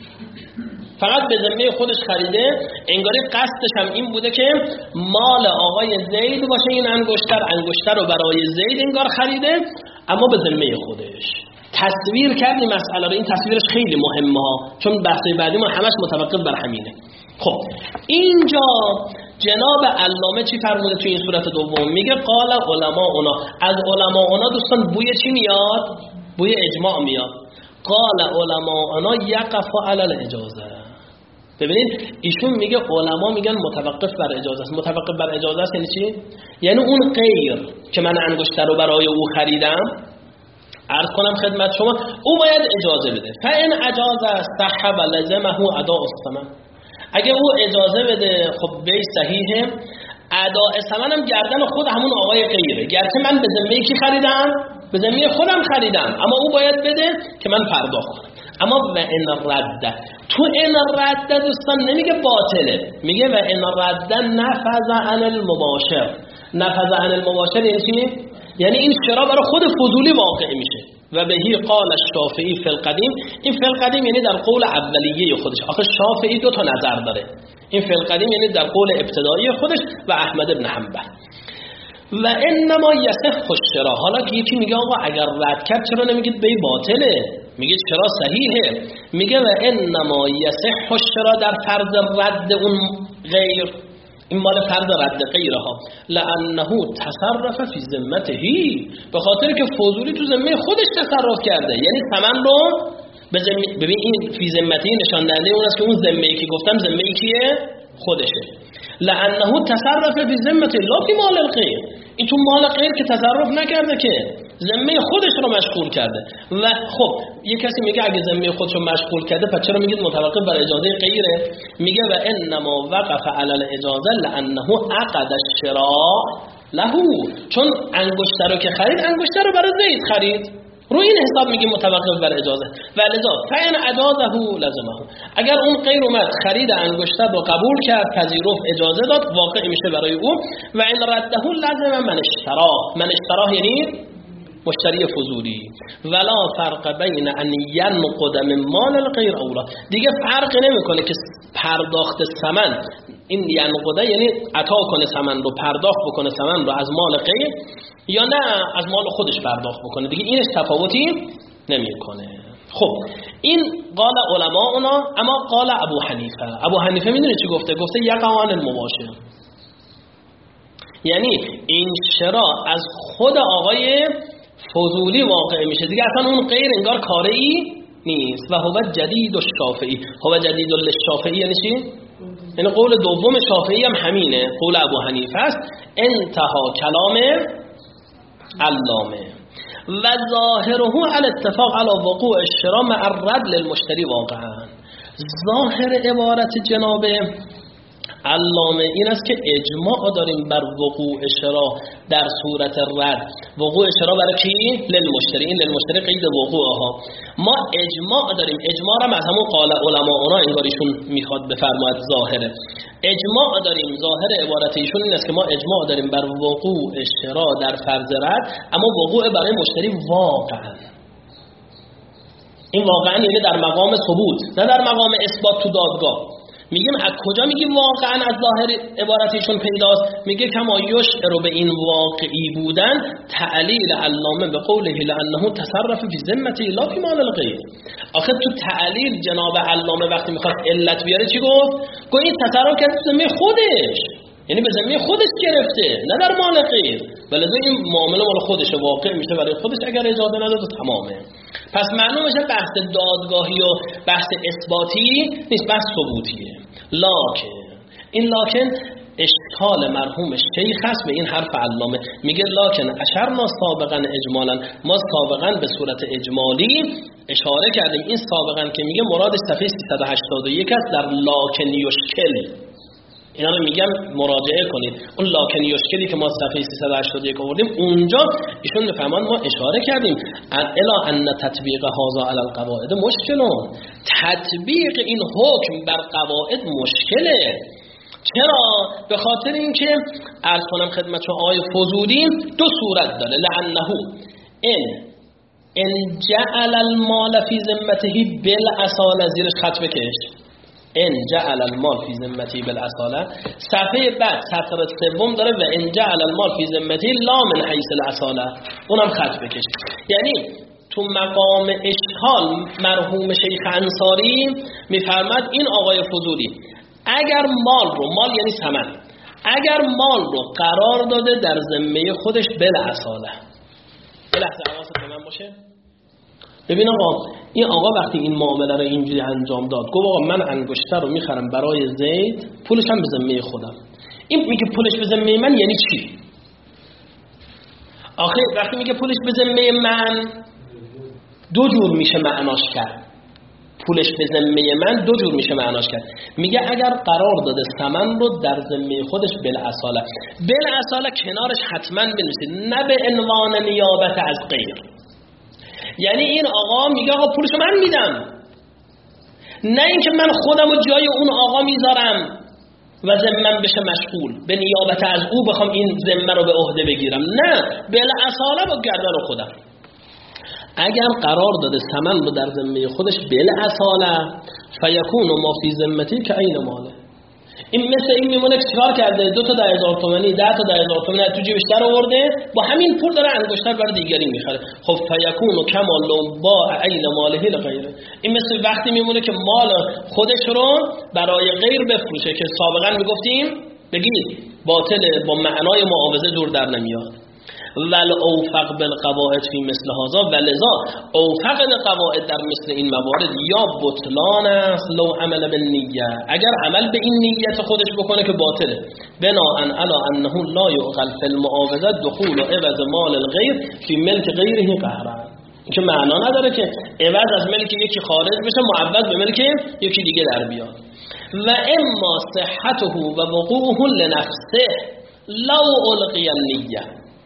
فقط به ذمه خودش خریده. انگاری قصدش هم این بوده که مال آقای زید باشه این انگشتر رو برای زید انگار خریده، اما به ذمه خودش. تصویر کردی مسئله رو. این تصویرش خیلی مهمه ها، چون بحث بعدی ما همش متوقف بر همینه. خب اینجا جناب علامه چی فرموده توی این صورت دوم؟ میگه قال علماؤنا. از علماؤنا دوستان بوی چی میاد؟ بوی اجماع میاد. قال علماؤنا یقف علی الاجازه. ببینید ایشون میگه علما میگن متوقف بر اجازه است. متوقف بر اجازه است یعنی چی؟ یعنی اون غیر که من انگشتر رو برای او خریدم، عرض کنم خدمت شما، او باید اجازه بده. فان اجازه صح و لزمه اداء الثمن. اگه او اجازه بده خب بی صحیحه، اداء ثمن هم گردن خود همون آقای غیره. گرچه من به ذمه کی خریدم؟ به ذمه خودم خریدم، اما او باید بده که من پرداخت کنم. اما و ان رد، تو این رد دوستان نمیگه باطله، میگه و این رد نفذ عن المباشر. نفذ عن المباشر یعنی چی؟ یعنی این شرا برای خود فضولی واقع میشه. و بهی قال الشافعی فی القدیم. این فی القدیم یعنی در قول اولیه خودش. آخه شافعی دو تا نظر داره. این فی القدیم یعنی در قول ابتدایی خودش و احمد بن حنبل. و انما یصح الشرا. حالا که یکی میگه آقا اگر رد کرد چرا نمیگید به باطله؟ میگه چرا صحیحه؟ میگه و انما یصح الشرا در فرض رد اون غیر. این مال فرض رد غیره ها. لانه تصرف فی ذمتهی، به خاطر که فضولی تو ذمه خودش تصرف کرده. یعنی ثمن رو به ذمه. ببین این فی ذمتهی نشان دهنده اون است که اون ذمه‌ای که گفتم ذمه‌ای کیه؟ خودشه. لانه تصرف فی ذمته لا فی مال الغیر. این تو مال غیر که تصرف نکرده، که ذمه خودش رو مشغول کرده. و خب یه کسی میگه اگه ذمه خودش رو مشغول کرده پس چرا میگید متوقف بر اجازه غیره؟ میگه و انما وقف علی الاجازه لانه عقد الشراء له. چون انگشتر رو که خرید، انگشتر رو برای زید خرید، رو این حساب میگه متوقف بر اجازه. ولذا فین اجازه لزمه. اگر اون غیر اومد خرید انگشتر رو قبول کرد، پذیرفت، اجازه داد، واقع میشه برای او. و این رده لزم من اشتراه یعنی مشتری فضولی. ولا فرق بین ان ینقد من مال الغیر اولا. دیگه فرق نمیکنه که پرداخت ثمن، این ینقده یعنی عطا کنه ثمن رو، پرداخت بکنه ثمن رو از مال غیر، یا نه از مال خودش پرداخت بکنه. دیگه اینش تفاوتی نمیکنه. خب این قال علماؤنا. اما قال ابو حنیفه میدونی چی گفته؟ گفته یقعان المباشر، یعنی این شرا از خود آقای فضولی واقع میشه دیگه، اصلا اون غیر انگار کاری نیست. و هو جدید الشافعی. هو جدید الشافعی یعنی چی؟ یعنی قول دوم شافعی هم همینه، قول ابو حنیفه است. انتها کلام علامه. و ظاهره علی اتفاق علی وقوع الشراء مع الرد للمشتری. واقعا ظاهر عبارت جناب علامه این است که اجماع داریم بر وقوع شراء در صورت رد. وقوع شراء برای کی؟ للمشتری. این للمشتری قید وقوعها. ما اجماع داریم. اجماع را از همون قال علماؤنا انگاریشون میخواد بفرماید ظاهره. اجماع داریم. ظاهر عبارت ایشون این است که ما اجماع داریم بر وقوع شراء در فرض رد، اما وقوع برای مشتری واقعا. این واقعا یعنی در مقام ثبوت، نه در مقام اثبات تو دادگاه. میگیم از کجا میگیم واقعا از ظاهر عبارتشون پیداست؟ میگه کما یشعر به این واقعی بودن تعلیل علامه به قوله لانه تصرف فی ذمته لا فی مال الغیر. آخه تو تعلیل جناب علامه وقتی میخواد علت بیاره چی گفت؟ گفت این تصرف کرده تو ذمه خودش، یعنی به ذمه خودش گرفته نه در مال غیر، ولذا این معامله مال خودشه، واقع میشه برای خودش اگر اجازه نداد تمامه. پس معلوم میشه بحث دادگاهی و بحث اثباتی نیست، بحث ثبوتیه. لکن این لکن اشکال مرحوم شیخ هست به این حرف علامه. میگه لکن اشرنا سابقا اجمالا، ما سابقا به صورت اجمالی اشاره کردیم. این سابقا که میگه مراد صفحه 381 است در لکن یشکل. اینا رو میگم مراجعه کنید. اون لکن یشکلی که ما صفحه 381 آوردیم اونجا ایشون میفهمن ما اشاره کردیم الا ان تطبیق هذا علی القواعد مشکلون، تطبیق این حکم بر قواعد مشکله. چرا؟ به خاطر اینکه عرض کنم خدمت شما آقای فضولی دو صورت داره. لعنه ان جعل المال فی ذمته بالاصاله، زیرش خط بکش، ان جعل المال فی ذمته بالاصاله. صفحه بعد سطر سوم داره و ان جعل المال فی ذمته لا من حیث الاصاله، اونم خط بکش. یعنی تو مقام اشکال مرحوم شیخ انصاری میفرماد این آقای فضولی اگر مال رو، مال یعنی ثمن، اگر مال رو قرار داده در ذمه خودش بالاصاله. یه لحظه حواست به من باشه. ببین آقا، این آقا وقتی این معامله رو اینجوری انجام داد، گفت آقا من انگشتر رو میخرم برای زید، پولش هم به ذمه خودم. این میگه پولش به ذمه من یعنی چی؟ آخه وقتی میگه پولش به ذمه من دو جور میشه معناش کرد. پولش به ذمه من دو جور میشه معناش کرد. میگه اگر قرار داده ثمن رو در ذمه خودش بالاصاله، بالاصاله کنارش حتما بنویسید نه به عنوان نیابت از غیر. یعنی این آقا میگه آقا پولشو من میدم، نه اینکه من خودم و جای اون آقا میذارم و ذمم بشه مشغول، به نیابت از او بخوام این ذمه رو به عهده بگیرم، نه بالاصاله با گردن خودم. اگر قرار داده ثمن رو در ذمه خودش بالاصاله فیکون ما فی ذمتی که عین ماله. این مثل این میمونه که چیکار کرده، 2 تا 10,000 تومانی 10 تا 10,000 تومانی تو جیبش در آورده، با همین پول داره انگشتر برای دیگری میخره. خب فیکون کما لو باع عین ماله لغیره. این مثل وقتی میمونه که مال خودش رو برای غیر بفروشه که سابقا میگفتیم بگید باطل، با معنای معاوضه دور در نمیاد. ول اوفق بالقواعد فی مثل هذا، ولذا اوفق القواعد در مثل این موارد یا بطلان است لو عمل بالنیه، اگر عمل به این نیت خودش بکنه که باطله، بناء علی انه لا یعقل فی المعاوضه دخول عوض مال الغیر فی ملک غیره قهرا. این که معنا نداره که عوض از ملک یکی خارج بشه معوض به ملک یکی دیگه در بیاد. و اما صحته و وقوعه لنفسه لو القی النیه،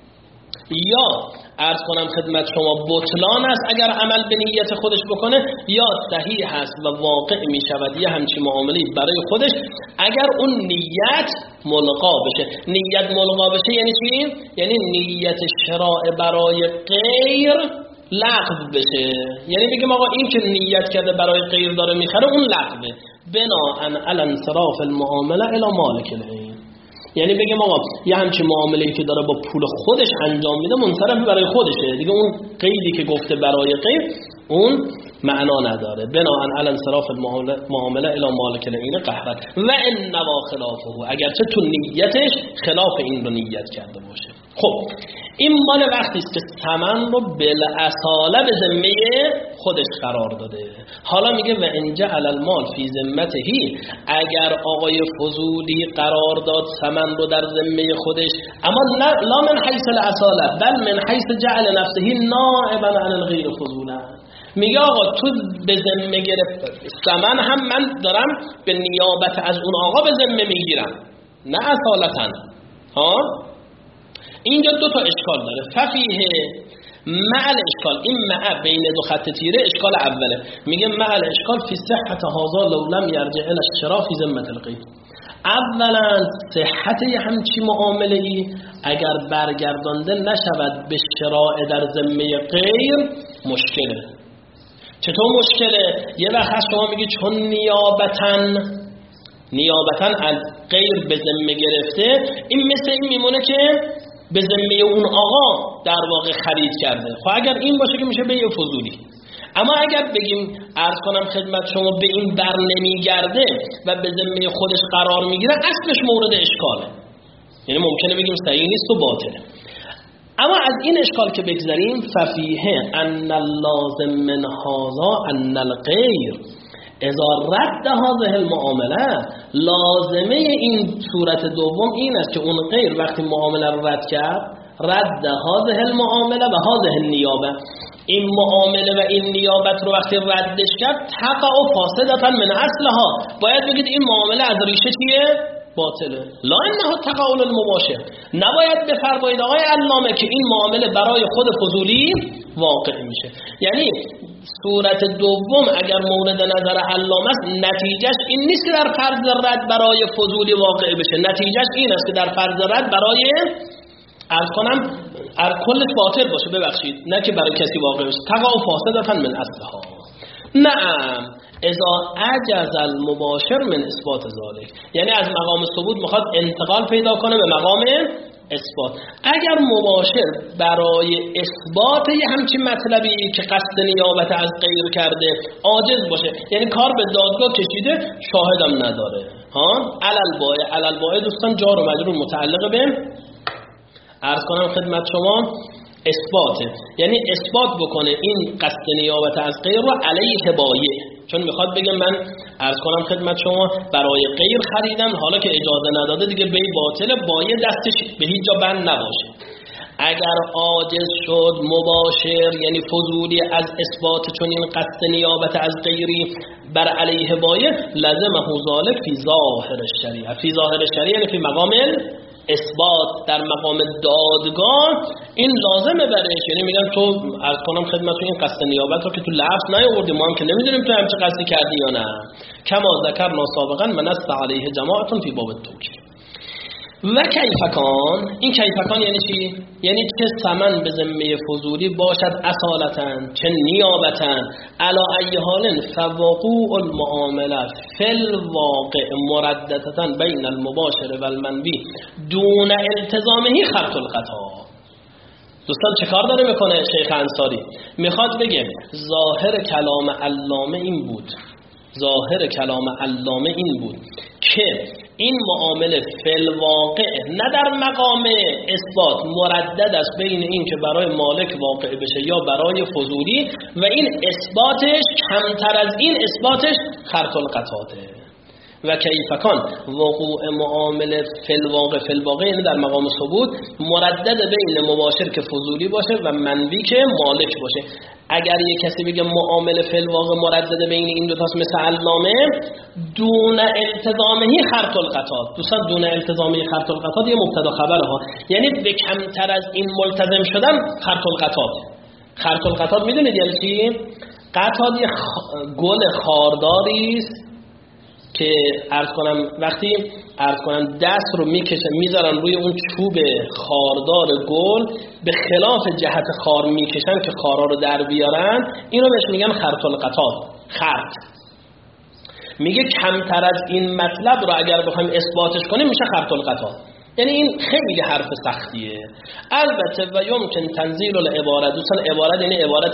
یا عرض کنم خدمت شما بطلان است اگر عمل به نیت خودش بکنه، یا صحیح است و واقع می شود یه همچین معاملی برای خودش اگر اون نیت ملغا بشه. نیت ملغا بشه یعنی چی؟ یعنی نیت شراء برای غیر لغو بشه. یعنی بگیم آقا این که نیت کرده برای غیر داره میخره اون لغوه، بناء علی انصراف المعامله الی مالک العین. یعنی بگیم آقا یه همچین معامله‌ای که داره با پول خودش انجام میده منصرف برای خودشه دیگه، اون قیدی که گفته برای غیر اون معنا نداره. بناء علی انصراف المعامله الی مالک العین قهرا و ان نوا خلافه، اگرچه تو نیتش خلاف این رو نیت کرده باشه. خب این مال وقتی است که ثمن رو بالاصاله به ذمه خودش قرار داده. حالا میگه و ان جعل المال فی ذمته، اگر آقای فضولی قرار داد ثمن رو در ذمه خودش، اما لا من حیث الاصاله بل من حیث جعل نفسه نائبا عن الغیر فضولا. میگه آقا تو به ذمه گرفت ثمن هم من دارم به نیابت از اون آقا به ذمه میگیرم، نه اصالتا. ها اینجا 2 تا اشکال داره. ففیه معل اشکال، این مع بین 2 خط تیره اشکال اوله. میگه معل اشکال فی صحت هذا لو لم یرجع الى الشراء فی ذمه الغیر. اولا صحت همچی معامله ای اگر برگردانده نشود به شراء در ذمه غیر مشکله. چطور مشکله؟ یه وقت شما میگی چون نیابتاً از غیر به ذمه گرفته، این مثل این میمونه که به ذمه اون آقا در واقع خرید کرده. خب اگر این باشه که میشه بیع فضولی. اما اگر بگیم عرض کنم خدمت شما به این بر نمیگرده و به ذمه خودش قرار میگیره، اصلش مورد اشکاله، یعنی ممکنه بگیم صحیح نیست و باطله. اما از این اشکال که بگذاریم، ففیه ان اللازم من هذا ان الغیر اذا رد هذه المعامله، لازمه این صورت دوم این است که اون غیر وقتی معامله رو رد کرد، رد هذه المعامله و هذه النیابه، این معامله و این نیابت رو وقتی ردش کرد، تقع فاسدة من اصلها، باید بگید این معامله از ریشه چیه؟ باطله. لا انه تقاول المباشر، نباید بفرمایید آقای علامه که این معامله برای خود فضولی واقع میشه. یعنی صورت دوم اگر مورد نظر علامه است، نتیجهش این نیست که در فرض رد برای فضولی واقع بشه، نتیجهش این است که در فرض رد برای عرض کنم کلش باطل باشه، ببخشید، نه که برای کسی واقع بشه. تقع فاسدة من اصلها. نعم اذا عجز المباشر من اثبات ذلك، یعنی از مقام ثبوت میخواد انتقال پیدا کنه به مقام اثبات. اگر مباشر برای اثبات یه همچین مطلبی که قصد نیابت از غیر کرده عاجز باشه، یعنی کار به دادگاه کشیده، شاهدم نداره، علل بای دوستان جار و مجرور متعلق به عرض کنم خدمت شما اثباته، یعنی اثبات بکنه این قصد نیابت از غیر رو علیه بایع، چون میخواد بگه من عرض کنم خدمت شما برای غیر خریدم، حالا که اجازه نداده دیگه بی باطله، بایع دستش به هیچ جا بند نباشه. اگر عاجز شد مباشر یعنی فضولی از اثبات چون این قصد نیابت از غیری بر علیه بایع، لازمه ذلک فی ظاهر الشریعه، فی ظاهر الشریعه یعنی فی مقام اثبات، در مقام دادگاه این لازمه برش، یعنی میگن تو عرض کنم خدمتتون این قصد نیابت رو که تو لفظ نیاوردی، ما هم که نمیدونیم تو همچه قصدی کردی یا نه، کما ذکرنا سابقا من است علیه جماعتون فی باب التوکید. و کیفکان، این کیفکان یعنی چی؟ یعنی چه ثمن به ذمه فضولی باشد اصالتاً، چه نیابتاً، علی ای حال فوقوع المعامله فی الواقع مرددتاً بین المباشر و المنبی دون التزامه خرط القطاع. دوستان چه کار داره میکنه شیخ انصاری؟ میخواد بگه ظاهر کلام علامه این بود که این معامله فی الواقع نه در مقام اثبات مردد است بین این که برای مالک واقع بشه یا برای فضولی، و این اثباتش کمتر از این اثباتش خرط القطاعه. و کیفکان وقوع معامله فی الواقع یعنی در مقام ثبوت مردد بین مباشر که فضولی باشه و منوی که مالک باشه. اگر یک کسی بگه معامله فی الواقع مردد بین این دو تاست مثل علامه، دون التزامه خرط القطاع، دوستان دون التزامه خرط القطاع یه مبتدا خبره ها، یعنی به کمتر از این ملتزم شدن خرط القطاع. خرط القطاع میدونید یعنی چی؟ قطاع یه گل خارداری است که عرض کنم وقتی عرض کنم دست رو میذارن روی اون چوب خاردار گل، به خلاف جهت خار میکشن که خارا رو در بیارن، اینو بهش میگن خرط القطاع. خرط میگه کمتر از این مطلب رو اگر بخوایم اثباتش کنیم میشه خرط القطاع. یعنی این خیلی حرف سختیه. البته و یمکن تنزیل العبارت، دوستان عبارت یعنی عبارت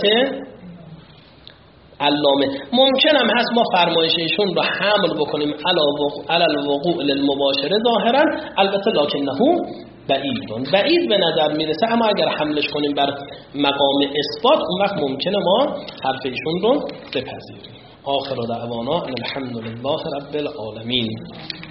علامه، ممکن هم هست ما فرمایش ایشون رو حمل بکنیم علی الوقوع للمباشر ظاهرا، البته لکنه بعید به نظر میرسه، اما اگر حملش کنیم بر مقام اثبات اون وقت ممکنه ما حرف ایشون رو بپذیریم. آخر دعوانا الحمدلله رب العالمین.